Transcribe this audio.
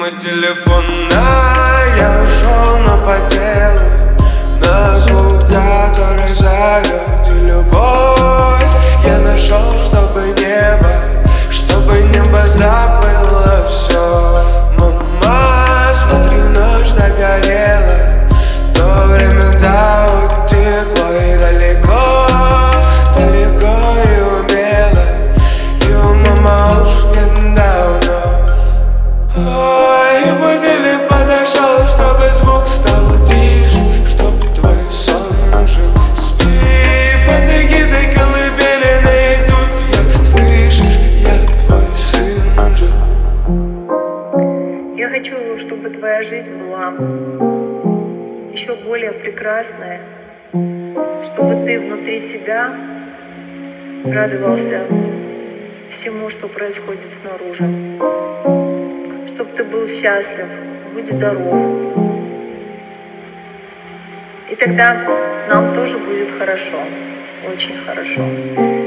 мой телефон, я ушел, но по делу, на звук, который зовет, и любовь я нашел, чтобы небо забыло все. Мама, смотри, ночь догорела, то время, да, утекло и далеко, далеко и умело, его мама уж недавно. Ой, будильник подошел, чтобы звук стал тише, чтоб твой сон жил. Спи под эгидой колыбели, и тут я, слышишь, я твой сын же. Я хочу, чтобы твоя жизнь была еще более прекрасная, чтобы ты внутри себя радовался всему, что происходит снаружи, чтобы ты был счастлив, будь здоров. И тогда нам тоже будет хорошо, очень хорошо.